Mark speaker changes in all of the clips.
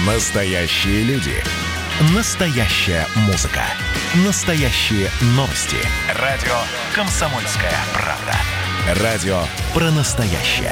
Speaker 1: Настоящие люди. Настоящая музыка. Настоящие новости. Радио «Комсомольская правда». Радио про настоящее.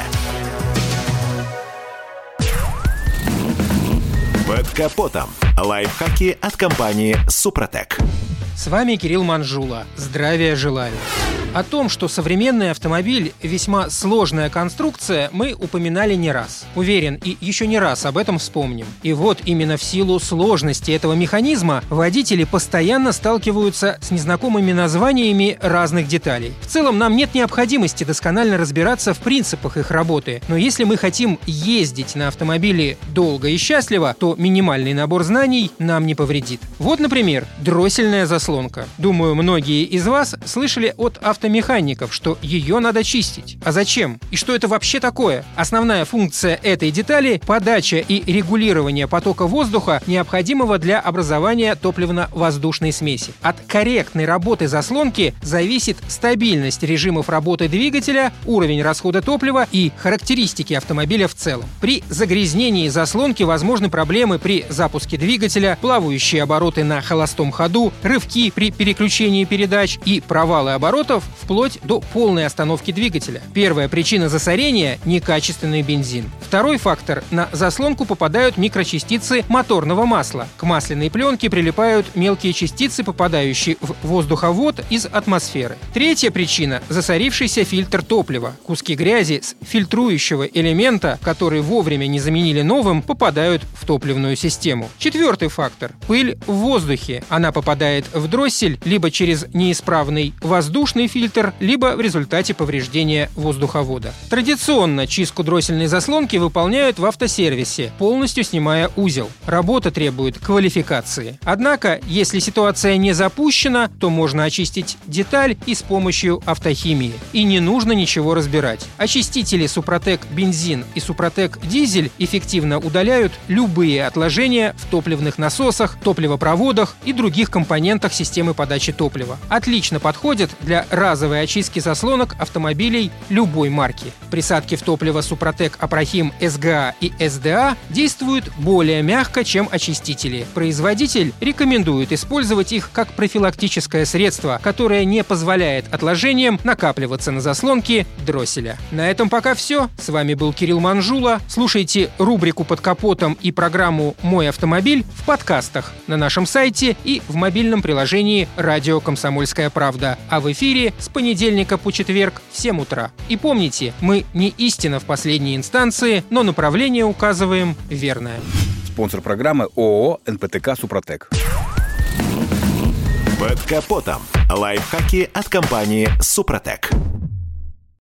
Speaker 1: Под капотом. Лайфхаки от компании «Супротек».
Speaker 2: С вами Кирилл Манжула. Здравия желаю. О том, что современный автомобиль – весьма сложная конструкция, мы упоминали не раз. Уверен, и еще не раз об этом вспомним. И вот именно в силу сложности этого механизма водители постоянно сталкиваются с незнакомыми названиями разных деталей. В целом, нам нет необходимости досконально разбираться в принципах их работы. Но если мы хотим ездить на автомобиле долго и счастливо, то минимальный набор знаний нам не повредит. Вот, например, дроссельная заслонка. Думаю, многие из вас слышали от автомехаников, что ее надо чистить. А зачем? И что это вообще такое? Основная функция этой детали – подача и регулирование потока воздуха, необходимого для образования топливно-воздушной смеси. От корректной работы заслонки зависит стабильность режимов работы двигателя, уровень расхода топлива и характеристики автомобиля в целом. При загрязнении заслонки возможны проблемы при запуске двигателя, плавающие обороты на холостом ходу, рывки при переключении передач и провалы оборотов вплоть до полной остановки двигателя. Первая причина засорения – некачественный бензин. Второй фактор – на заслонку попадают микрочастицы моторного масла. К масляной пленке прилипают мелкие частицы, попадающие в воздуховод из атмосферы. Третья причина – засорившийся фильтр топлива. Куски грязи с фильтрующего элемента, которые вовремя не заменили новым, попадают в топливную систему. Четвертый фактор – пыль в воздухе. Она попадает в дроссель либо через неисправный воздушный фильтр, либо в результате повреждения воздуховода. Традиционно чистку дроссельной заслонки выполняют в автосервисе, полностью снимая узел. Работа требует квалификации. Однако, если ситуация не запущена, то можно очистить деталь и с помощью автохимии. И не нужно ничего разбирать. Очистители Супротек бензин и Супротек дизель эффективно удаляют любые отложения в топливных насосах, топливопроводах и других компонентах системы подачи топлива. Отлично подходят для разовой очистки заслонок автомобилей любой марки. Присадки в топливо Супротек Апрахим СГА и СДА действуют более мягко, чем очистители. Производитель рекомендует использовать их как профилактическое средство, которое не позволяет отложениям накапливаться на заслонке дросселя. На этом пока все. С вами был Кирилл Манжула. Слушайте рубрику «Под капотом» и программу «Мой автомобиль» в подкастах на нашем сайте и в мобильном приложении «Радио Комсомольская правда». А в эфире с понедельника по четверг в 7 утра. И помните, мы не истина в последней инстанции, но направление указываем верное.
Speaker 3: Спонсор программы ООО «НПТК Супротек».
Speaker 1: Под капотом. Лайфхаки от компании «Супротек».